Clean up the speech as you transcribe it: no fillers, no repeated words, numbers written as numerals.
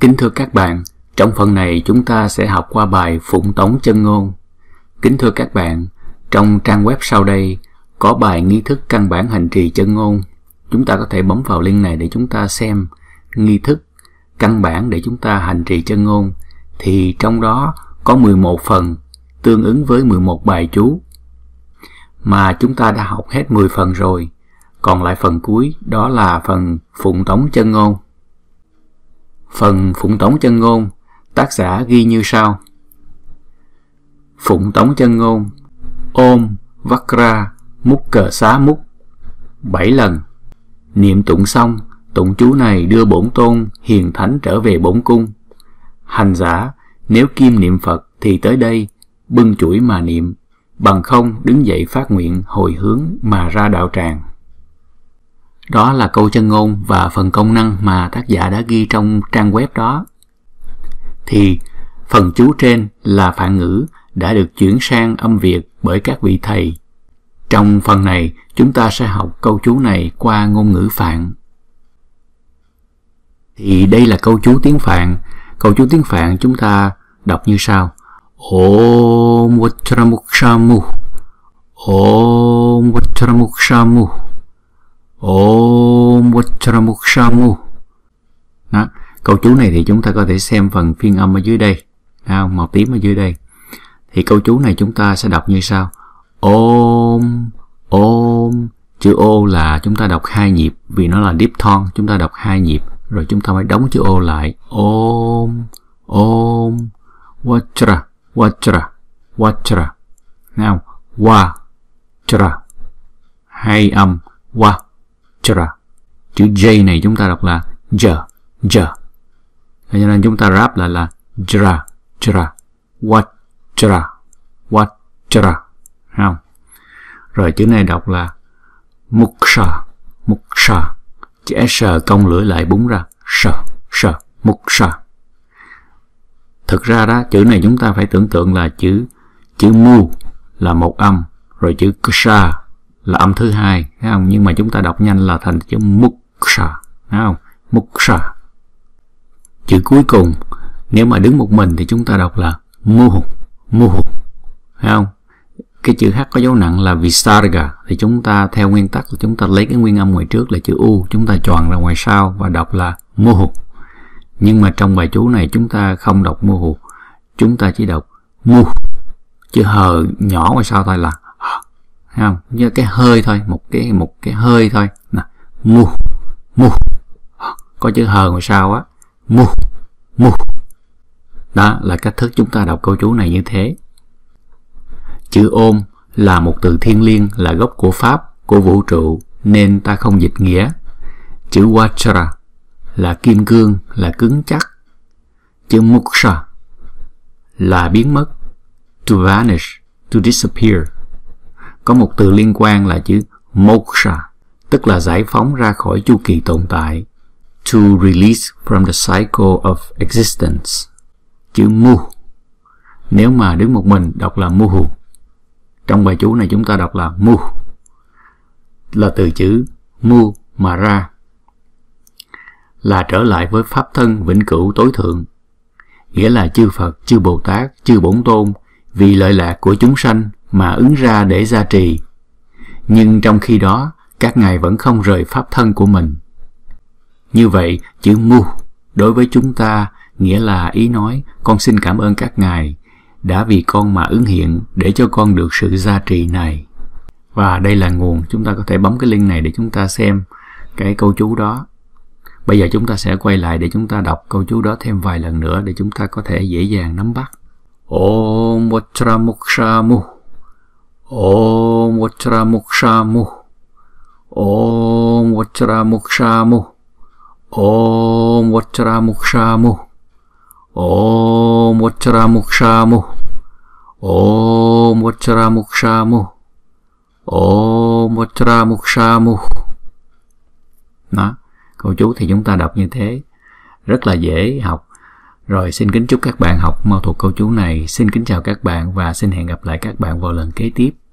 Kính thưa các bạn, trong phần này chúng ta sẽ học qua bài Phụng Tống Chân Ngôn. Kính thưa các bạn, trong trang web sau đây có bài nghi thức căn bản hành trì chân ngôn. Chúng ta có thể bấm vào link này để chúng ta xem nghi thức căn bản để chúng ta hành trì chân ngôn. Thì trong đó có 11 phần tương ứng với 11 bài chú. Mà chúng ta đã học hết 10 phần rồi. Còn lại phần cuối đó là phần Phụng Tống Chân Ngôn. Phần Phụng Tống Chân Ngôn, tác giả ghi như sau. Phụng Tống Chân Ngôn, Om Vakra Mukha Xá Muk 7 lần. Niệm tụng xong, tụng chú này đưa bổn tôn hiền thánh trở về bổn cung. Hành giả, nếu kiêm niệm Phật thì tới đây bưng chuỗi mà niệm, bằng không đứng dậy phát nguyện hồi hướng mà ra đạo tràng. Đó là câu chân ngôn và phần công năng mà tác giả đã ghi trong trang web đó. Thì phần chú trên là phạn ngữ đã được chuyển sang âm Việt bởi các vị thầy. Trong phần này chúng ta sẽ học câu chú này qua ngôn ngữ Phạn. Thì đây là câu chú tiếng Phạn. Câu chú tiếng Phạn chúng ta đọc như sau. Om Vajramukhamu, Om Vajramukhamu, Om Vajramukhamu. Đó, câu chú này thì chúng ta có thể xem phần phiên âm ở dưới đây, màu tím ở dưới đây. Thì câu chú này chúng ta sẽ đọc như sau. Om, Om, chữ O là chúng ta đọc 2 nhịp vì nó là diphthong, chúng ta đọc 2 nhịp rồi chúng ta phải đóng chữ O lại. Om, Om, Vajra, Vajra, Vajra. Nào, Vajra, 2 âm, Vajra. Chữ J này chúng ta đọc là J, J. Cho nên chúng ta ráp lại là Jra, Jra, Vajra, Vajra. Không? Rồi chữ này đọc là Muksha, Muksha. Chữ S cong lưỡi lại búng ra. S, Muksha. Thực ra đó, chữ này chúng ta phải tưởng tượng là chữ mu là một âm, rồi chữ ksha là âm thứ hai, thấy không? Nhưng mà chúng ta đọc nhanh là thành chữ muksha, thấy không? Muksha. Chữ cuối cùng nếu mà đứng một mình thì chúng ta đọc là muhu, muhu, thấy không? Cái chữ H có dấu nặng là visarga thì chúng ta theo nguyên tắc là chúng ta lấy cái nguyên âm ngoài trước là chữ U, chúng ta choàng ra ngoài sau và đọc là muhu. Nhưng mà trong bài chú này chúng ta không đọc muhu, chúng ta chỉ đọc mu, chữ hờ nhỏ ngoài sau thôi là, thấy không? Như cái hơi thôi, một cái hơi thôi. Nè, mu, mu, có chữ hờ ngoài sau á, mu, mu. Đó là cách thức chúng ta đọc câu chú này như thế. Chữ Om là một từ thiêng liêng, là gốc của Pháp, của vũ trụ, nên ta không dịch nghĩa. Chữ Vajra là kim cương, là cứng chắc. Chữ Muksha là biến mất, to vanish, to disappear. Có một từ liên quan là chữ Moksha, tức là giải phóng ra khỏi chu kỳ tồn tại, to release from the cycle of existence. Chữ Mu, nếu mà đứng một mình đọc là Muhu. Trong bài chú này chúng ta đọc là Mu, là từ chữ Mu mà ra, là trở lại với Pháp thân vĩnh cửu tối thượng, nghĩa là chư Phật, chư Bồ Tát, chư Bổn Tôn vì lợi lạc của chúng sanh mà ứng ra để gia trì. Nhưng trong khi đó, các ngài vẫn không rời Pháp thân của mình. Như vậy, chữ Mu đối với chúng ta nghĩa là ý nói, con xin cảm ơn các ngài đã vì con mà ứng hiện để cho con được sự gia trì này. Và đây là nguồn, chúng ta có thể bấm cái link này để chúng ta xem cái câu chú đó. Bây giờ chúng ta sẽ quay lại để chúng ta đọc câu chú đó thêm vài lần nữa để chúng ta có thể dễ dàng nắm bắt. Om Vajramukhamu, Om Vajramukhamu, Om Vajramukhamu, Om Vajramukhamu, Om Vajramukhamu, Om Vajramukhamu, Om Vajramukhamu. Đó, câu chú thì chúng ta đọc như thế, rất là dễ học. Rồi xin kính chúc các bạn học mau thuộc câu chú này. Xin kính chào các bạn và xin hẹn gặp lại các bạn vào lần kế tiếp.